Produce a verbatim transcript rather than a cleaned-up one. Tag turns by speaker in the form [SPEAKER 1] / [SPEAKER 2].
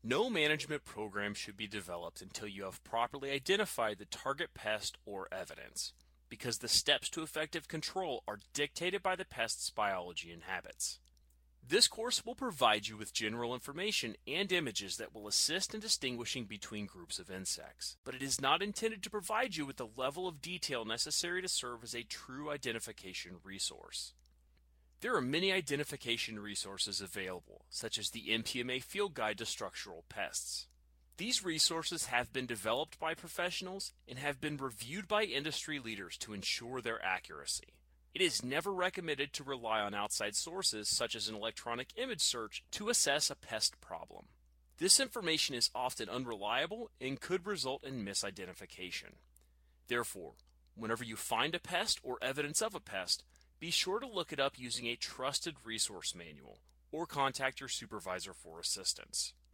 [SPEAKER 1] No management program should be developed until you have properly identified the target pest or evidence, because the steps to effective control are dictated by the pest's biology and habits. This course will provide you with general information and images that will assist in distinguishing between groups of insects, but it is not intended to provide you with the level of detail necessary to serve as a true identification resource. There are many identification resources available, such as the N P M A Field Guide to Structural Pests. These resources have been developed by professionals and have been reviewed by industry leaders to ensure their accuracy. It is never recommended to rely on outside sources such as an electronic image search to assess a pest problem. This information is often unreliable and could result in misidentification. Therefore, whenever you find a pest or evidence of a pest, be sure to look it up using a trusted resource manual or contact your supervisor for assistance.